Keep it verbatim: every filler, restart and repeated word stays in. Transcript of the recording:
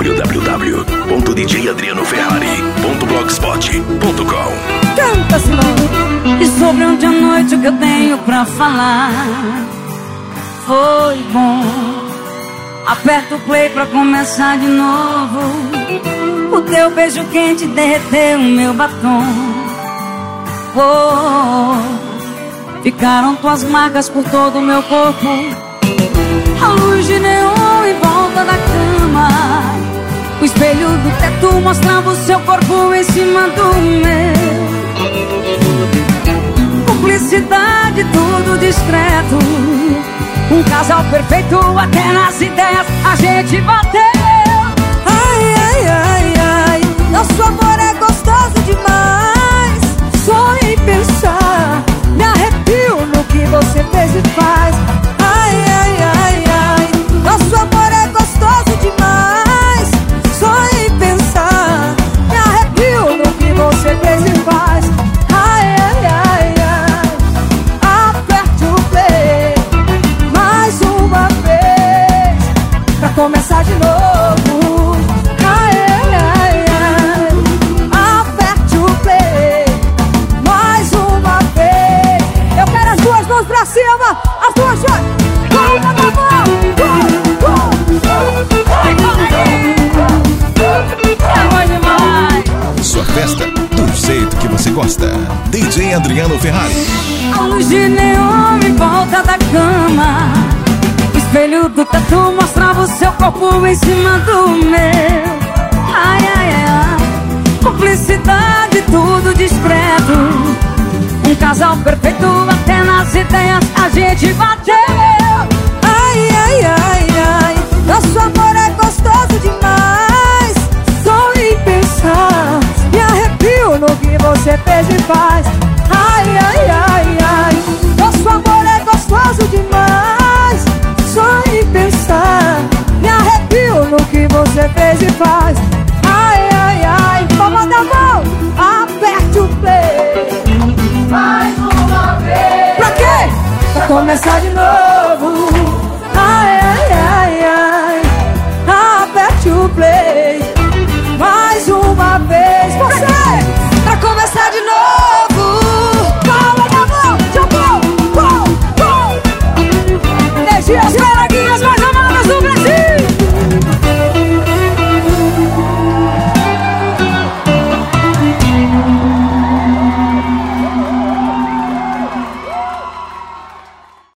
w w w ponto d j adriano ferrari ponto blogspot ponto com. Canta, Simão! E sobre ontem à noite o que eu tenho pra falar. Foi bom. Aperta o play pra começar de novo. O teu beijo quente derreteu o meu batom. Oh, ficaram tuas marcas por todo o meu corpo. A luz de neon em volta da cama. O espelho do teto mostrava o seu corpo em cima do meu. Cumplicidade, tudo discreto. Um casal perfeito, até nas ideias a gente bateu. Ai, ai, ai, ai, nosso amor é gostoso demais. Só em pensar, me arrepio no que você fez e faz. Ai, ai, ai, ai, nosso amor é gostoso demais. Só em pensar, me arrepio no que você fez e faz. Ai, ai, ai, ai, aperte o play mais uma vez pra começar de novo. Ai, ai, ai, ai, aperte o play mais uma vez. Eu quero as duas mãos pra cima, as duas mãos. Palma na mão. Vai, vai, vai demais. Sua festa do jeito que você gosta. D J Adriano Ferrari. A luz de neon em volta da cama. O espelho do teto mostrava o seu corpo em cima do meu. Ai, ai, ai, cumplicidade, tudo discreto. Um casal perfeito, até nas ideias a gente bateu. Ai, ai, ai, ai, nosso amor é gostoso demais. Só em pensar, me arrepio no que você fez e faz. Ai, ai, ai, ai, nosso amor é gostoso demais. Só em pensar, me arrepio no que você fez e faz. Ai, ai, ai, palma da mão, aperte o play mais uma vez. Pra quê? Pra começar de novo. Ai, ai, ai, ai, aperte o play